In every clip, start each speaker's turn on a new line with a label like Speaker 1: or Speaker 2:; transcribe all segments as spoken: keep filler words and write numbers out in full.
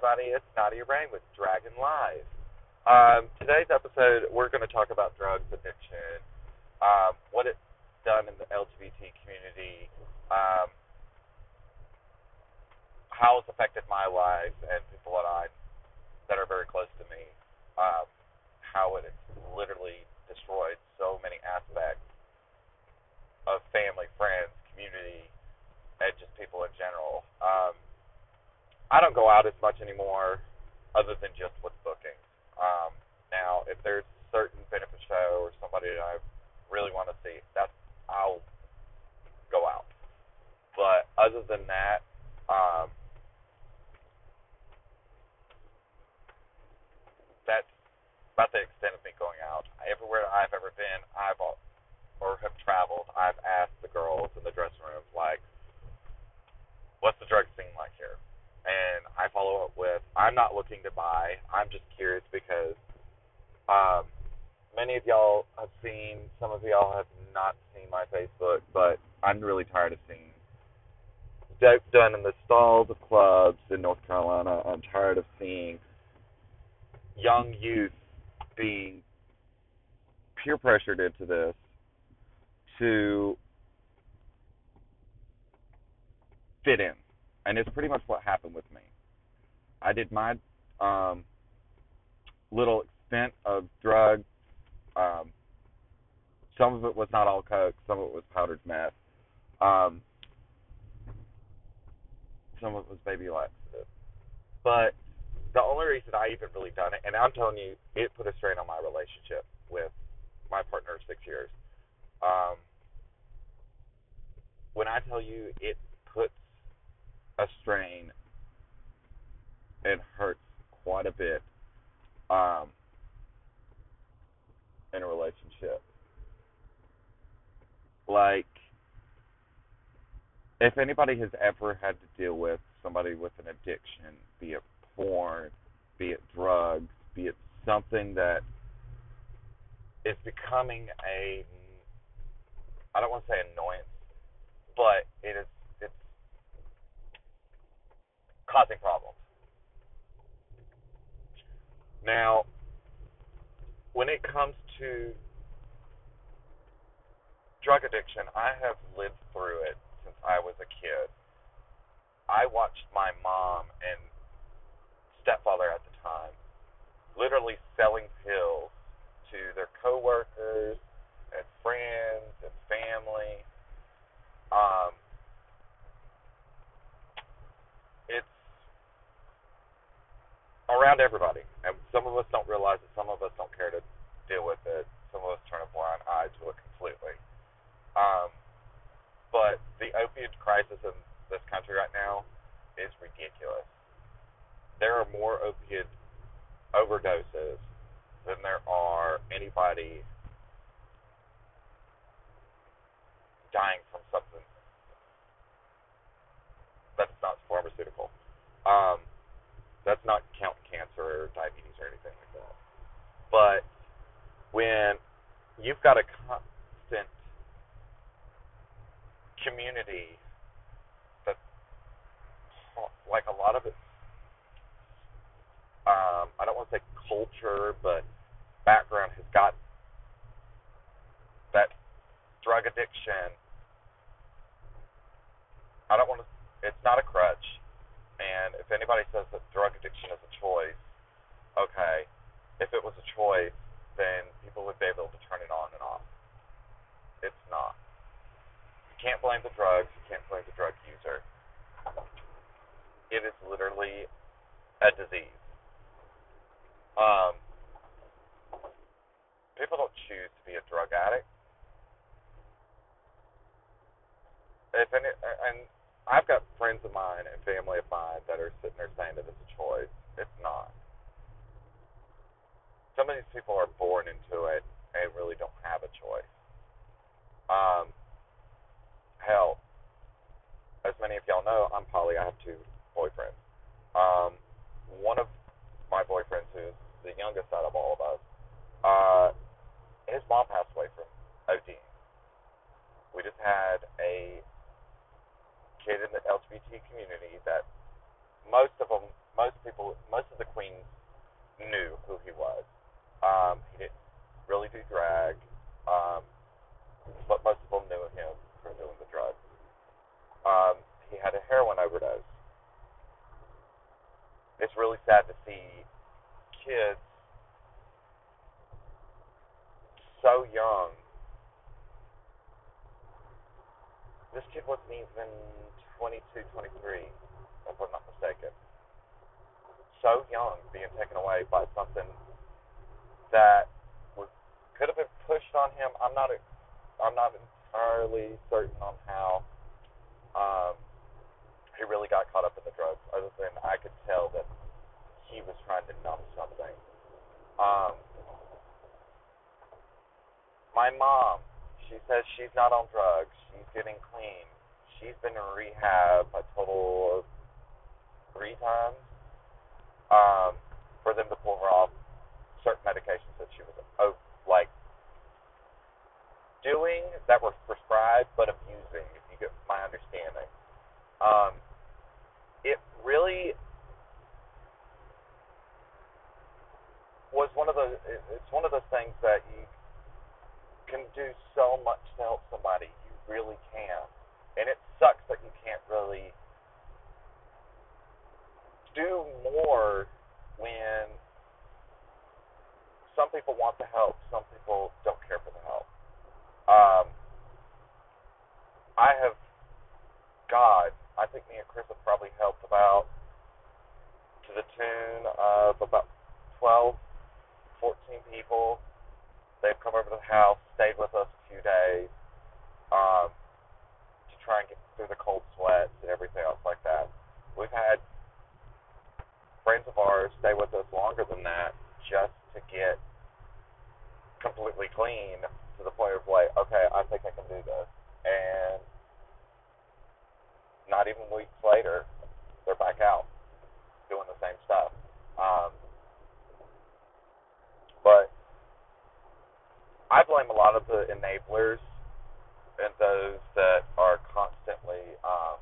Speaker 1: everybody. It's Nadia Rain with Dragon Live. Um, today's episode, we're going to talk about drugs addiction, um, what it's done in the L G B T community, um, how it's affected my life and people that I that are very close to me, um, how it has literally destroyed so many aspects of family, friends, community, and just people in general. Um, I don't go out as much anymore, other than just with bookings. Um, now, if there's a certain benefit show or somebody that I really want to see, that's I'll go out. But other than that, um, that's about the extent of me going out. Everywhere I've ever been, I've or have traveled, I've asked the girls in the dressing rooms, like, what's the drug scene like here? And I follow up with, I'm not looking to buy. I'm just curious because um, many of y'all have seen, some of y'all have not seen my Facebook, but I'm really tired of seeing dope done in the stalls of clubs in North Carolina. I'm tired of seeing young youth being peer pressured into this to fit in. And it's pretty much what happened with me. I did my um, little extent of drugs. Um, some of it was not all coke. Some of it was powdered meth. Um, some of it was baby laxative. But the only reason I even really done it, and I'm telling you, it put a strain on my relationship with my partner of six years. Um, when I tell you it puts a strain, it hurts quite a bit um, in a relationship. Like, if anybody has ever had to deal with somebody with an addiction, be it porn, be it drugs, be it something that is becoming a, I don't want to say annoyance, but it is, it's causing problems. Now, when it comes to drug addiction, I have lived through it since I was a kid. I watched my mom and stepfather at the time literally selling pills to their coworkers and friends and family. Um, it's around everybody, and some of us don't realize it. Some of us don't care to deal with it. Some of us turn a blind eye to it completely. Um, but the opiate crisis in this country right now is ridiculous. There are more opiate overdoses than there are anybody dying from something that's not pharmaceutical. Um, that's not count cancer or diabetes or anything like that. But when you've got a constant community that, like a lot of it, um, I don't want to say culture, but background has got that drug addiction. I don't want to. It's not a crutch. And if anybody says that drug addiction is a choice, okay. If it was a choice, then people would be able to turn it on and off. It's not. You can't blame the drugs. You can't blame the drug user. It is literally a disease. Um, people don't choose to be a drug addict. If any, and I've got friends of mine and family of mine that are sitting there saying that it's a choice. It's not. Some of these people are born into it and really don't have a choice. Um, hell, as many of y'all know, I'm poly. I have two boyfriends. Um, one of my boyfriends, who's the youngest out of all of us, uh, his mom passed away from ODing. We just had a kid in the L G B T community that most of them most people, most of the queens knew who he was. Um, he didn't really do drag, um, but most of them knew him for doing the drugs. Um, he had a heroin overdose. It's really sad to see kids so young. This kid wasn't even twenty-two, twenty-three, if I'm not mistaken. So young, being taken away by something that was, could have been pushed on him. I'm not. I'm not entirely certain on how um, he really got caught up in the drugs. Other than I could tell that he was trying to numb something. Um, my mom, she says she's not on drugs. She's getting clean. She's been in rehab a total of three times um, for them to pull her off certain medications that she was oh, like doing that were prescribed but abusing. If you get my understanding, um, it really was one of those. It's one of those things that you can do so much to help somebody. You really can, and it sucks that you can't really do more when some people want the help, some people don't care for the help. Um, I have, God, I think me and Chris have probably helped about to the tune of about twelve, fourteen people. They've come over to the house, stayed with us a few days um, to try and get through the cold sweats and everything else like that. We've had friends of ours stay with us longer than that just to get completely clean to the point of like, okay, I think I can do this. And not even weeks later, they're back out doing the same stuff. Um, but I blame a lot of the enablers and those that are constantly um,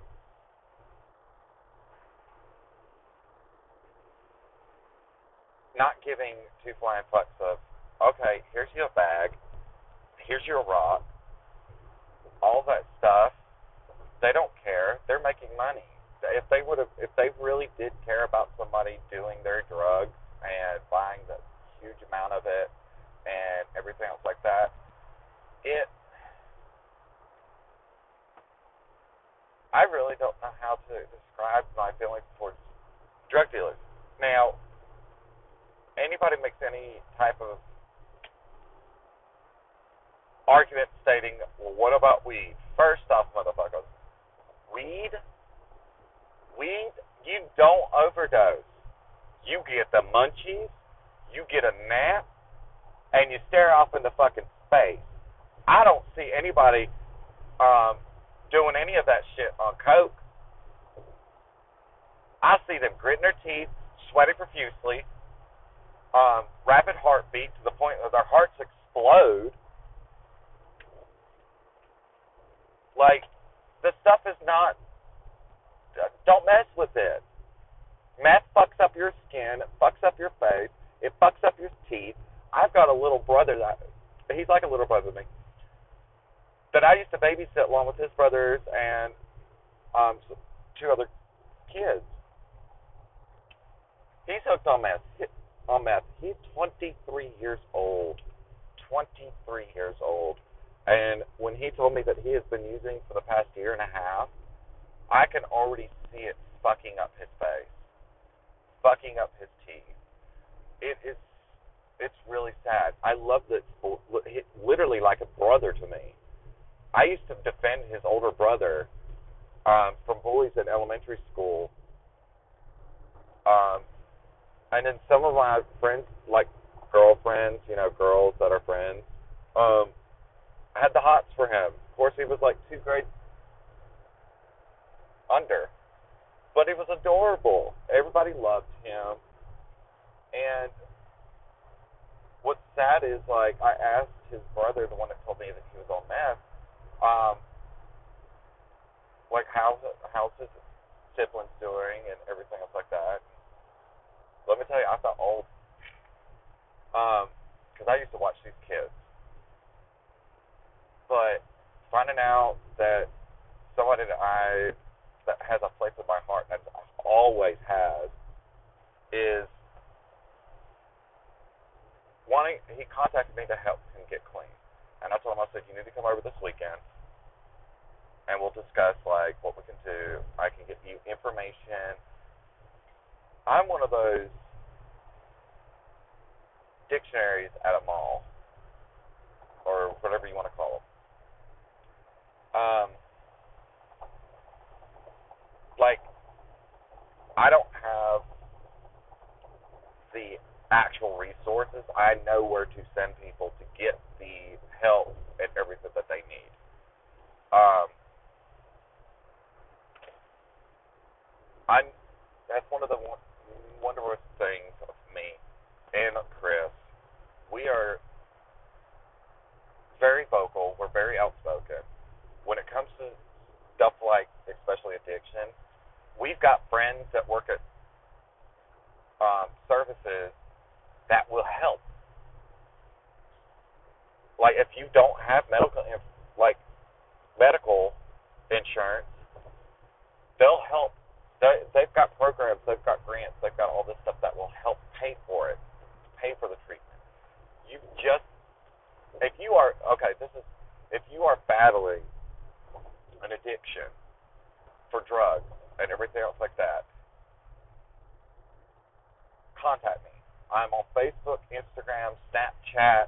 Speaker 1: not giving two flying fucks of, okay, here's your bag, here's your rock, all that stuff. They don't care. They're making money. If they would have, if they really did care about somebody doing their drugs and buying the huge amount of it and everything else like that, it. I really don't know how to describe my feelings towards drug dealers. Now, anybody makes any type of argument stating, well, what about weed? First off, motherfuckers, weed, weed, you don't overdose. You get the munchies, you get a nap, and you stare off into fucking space. I don't see anybody um, doing any of that shit on coke. I see them gritting their teeth, sweating profusely, um, rapid heartbeat to the point that their hearts explode. Like, this stuff is not, don't mess with it. Meth fucks up your skin, it fucks up your face, it fucks up your teeth. I've got a little brother that, he's like a little brother to me, that I used to babysit along with his brothers and um, two other kids. He's hooked on meth. On meth. He's twenty-three years old. twenty-three years old. And when he told me that he has been using for the past year and a half, I can already see it fucking up his face, fucking up his teeth. It is, it's really sad. I love that, literally like a brother to me. I used to defend his older brother um, from bullies in elementary school. Um, and then some of my friends, like girlfriends, you know, girls that are friends, um, had the hots for him. Of course, he was like two grades under. But he was adorable. Everybody loved him. And what's sad is, like, I asked his brother, the one that told me that he was on meth, um, like, how's, how's his siblings doing and everything else like that. Let me tell you, I felt old. Um, because I used to watch these kids. But finding out that somebody that I that has a place in my heart and always has is wanting. He contacted me to help him get clean, and I told him, I said, you need to come over this weekend, and we'll discuss like what we can do. I can get you information. I'm one of those dictionaries at a mall, or whatever you want to call them. Um, like, I don't have the actual resources. I know where to send people to get the help and everything that they need. Um, I'm. That's one of the wonderful things of me and Chris. We are very vocal. We're very outspoken. When it comes to stuff like, especially addiction, we've got friends that work at um, services that will help. Like, if you don't have medical, like medical insurance, they'll help. They, they've got programs, they've got grants, they've got all this stuff that will help pay for it, pay for the treatment. You just, if you are okay, this is if you are battling an addiction for drugs and everything else like that, contact me. I'm on Facebook, Instagram, Snapchat.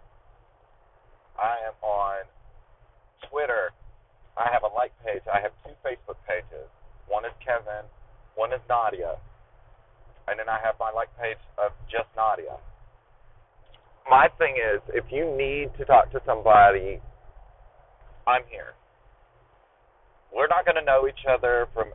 Speaker 1: I am on Twitter. I have a like page. I have two Facebook pages. One is Kevin, one is Nadia. And then I have my like page of just Nadia. My thing is, if you need to talk to somebody, I'm here. We're not going to know each other from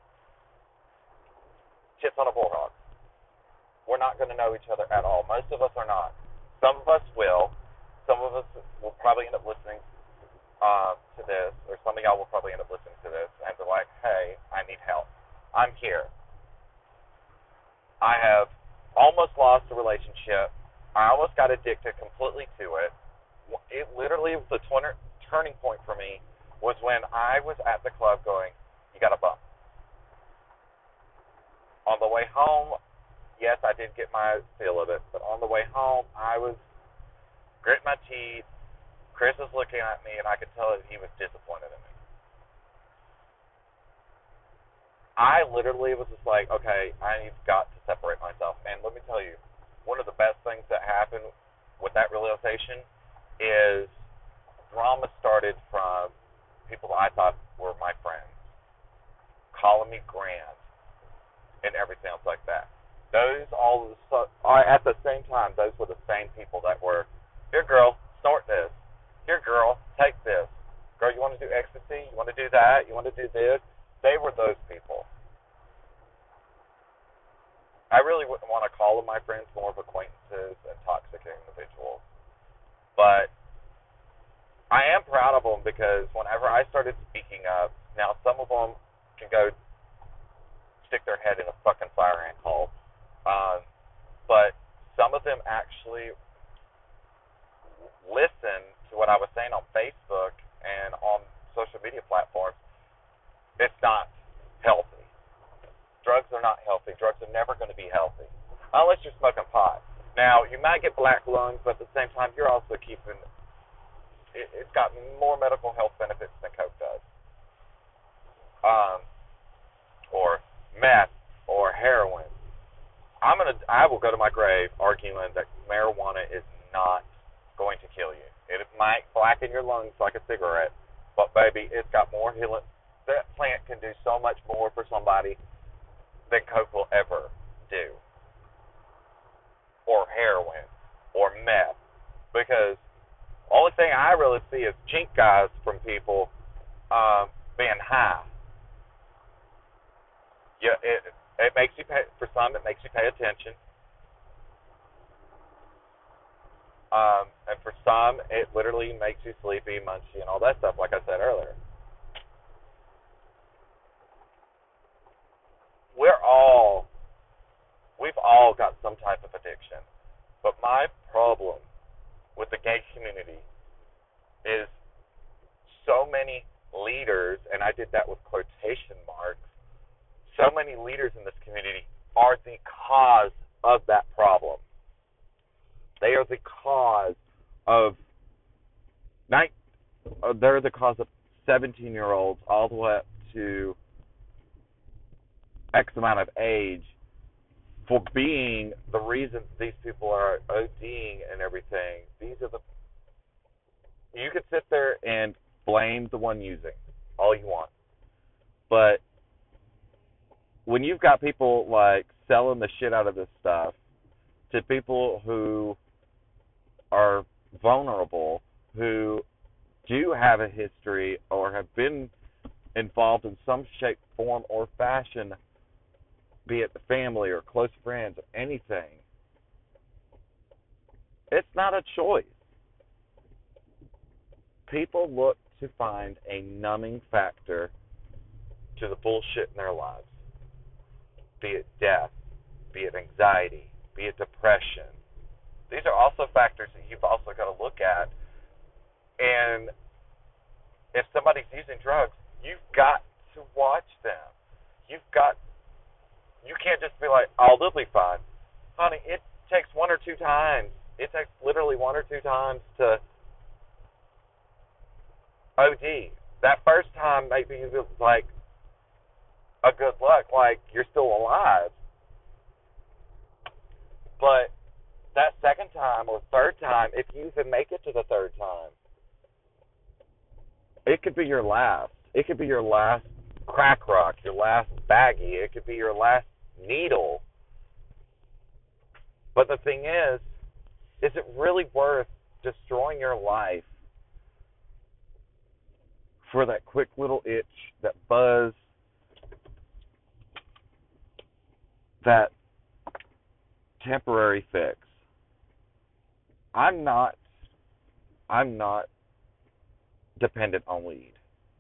Speaker 1: tits on a bullhog. We're not going to know each other at all. Most of us are not. Some of us will. Some of us will probably end up listening uh, to this, or some of y'all will probably end up listening to this and be like, hey, I need help. I'm here. I have almost lost a relationship. I almost got addicted completely to it. It literally was the tw- turning point for me was when I was at the club going, you got a bump. On the way home, yes, I did get my feel of it, but on the way home, I was gritting my teeth. Chris was looking at me, and I could tell that he was disappointed in me. I literally was just like, okay, I've got to separate myself. And let me tell you, one of the best things that happened with that realization is drama started from people that I thought were my friends, calling me grand, and everything else like that. Those all are at the same time. Those were the same people that were, here, girl, snort this. Here, girl, take this. Girl, you want to do ecstasy? You want to do that? You want to do this? They were those people. I really wouldn't want to call them my friends, more of acquaintances and toxic individuals. But I am proud of them because whenever I started speaking up, now some of them can go stick their head in a fucking fire ant hole. Um, but some of them actually listen to what I was saying on Facebook and on social media platforms. It's not healthy. Drugs are not healthy. Drugs are never going to be healthy unless you're smoking pot. Now, you might get black lungs, but at the same time, you're also keeping it, it's got more medical health benefits than Coke does. Um, or meth or heroin. I'm gonna I will go to my grave arguing that marijuana is not going to kill you. It might blacken your lungs like a cigarette, but baby, it's got more healing. That plant can do so much more for somebody than Coke will ever do. Or heroin. Or meth. Because the only thing I really see is chink guys from people um, being high. Yeah, it it makes you pay, for some it makes you pay attention. Um, and for some it literally makes you sleepy, munchy, and all that stuff, like I said earlier. We're all we we've all got some type of addiction. But my problem with the gay community is so many leaders, and I did that with quotation marks, so many leaders in this community are the cause of that problem. They are the cause of nine, uh, they're the cause of seventeen-year-olds all the way up to X amount of age for being the reasons these people are ODing and everything. These are the you could sit there and blame the one using all you want, but when you've got people like selling the shit out of this stuff to people who are vulnerable, who do have a history or have been involved in some shape, form, or fashion, be it the family or close friends or anything, it's not a choice. People look to find a numbing factor to the bullshit in their lives, be it death, be it anxiety, be it depression. These are also factors that you've also got to look at. And if somebody's using drugs, you've got to watch them. You've got, you can't just be like, oh, they'll be fine. Honey, it takes one or two times. It takes literally one or two times to O D. That first time, maybe it was like a good luck, like you're still alive. But that second time or third time, if you even make it to the third time, it could be your last. It could be your last crack rock, your last baggie. It could be your last needle. But the thing is, is it really worth destroying your life for that quick little itch, that buzz, that temporary fix? I'm not I'm not dependent on weed.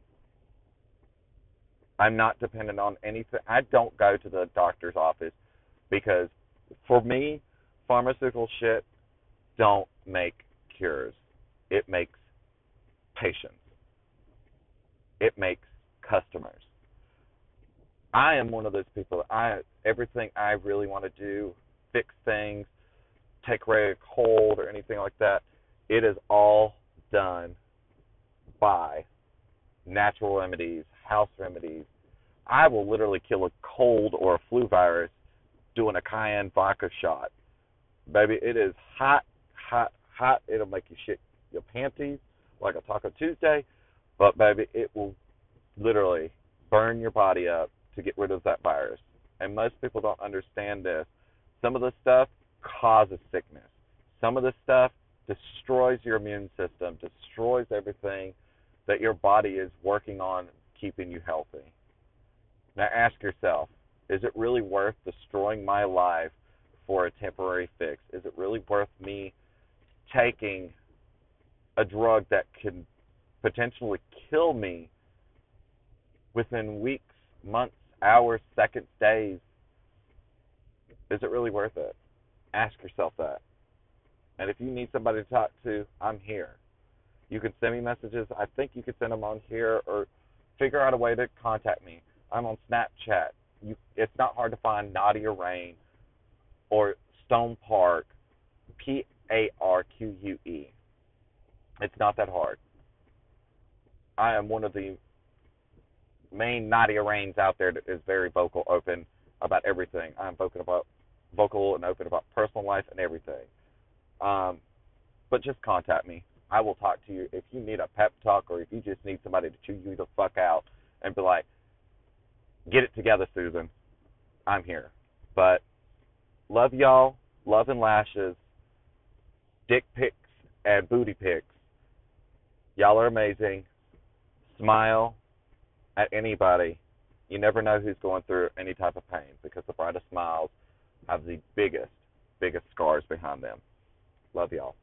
Speaker 1: I'm not dependent on anything. I don't go to the doctor's office because for me, pharmaceutical shit don't make cures. It makes patients. It makes customers. I am one of those people. I everything I really want to do, fix things, take away a cold or anything like that, it is all done by natural remedies, house remedies. I will literally kill a cold or a flu virus doing a cayenne vodka shot. Baby, it is hot, hot, hot. It'll make you shit your panties like a Taco Tuesday. But, baby, it will literally burn your body up to get rid of that virus. And most people don't understand this. Some of this stuff causes sickness. Some of this stuff destroys your immune system, destroys everything that your body is working on keeping you healthy. Now ask yourself, is it really worth destroying my life for a temporary fix? Is it really worth me taking a drug that can potentially kill me within weeks, months, hours, seconds, days? Is it really worth it? Ask yourself that. And if you need somebody to talk to, I'm here. You can send me messages. I think you can send them on here or figure out a way to contact me. I'm on Snapchat. You, it's not hard to find Nadia Rain or Stone Park, P A R Q U E. It's not that hard. I am one of the main Nadia Rains out there that is very vocal, open about everything. I'm vocal about vocal and open about personal life and everything. Um, but just contact me. I will talk to you. If you need a pep talk or if you just need somebody to chew you the fuck out and be like, get it together, Susan, I'm here. But love y'all. Love and lashes. Dick pics and booty pics. Y'all are amazing. Smile at anybody. You never know who's going through any type of pain because the brightest smiles have the biggest, biggest scars behind them. Love y'all.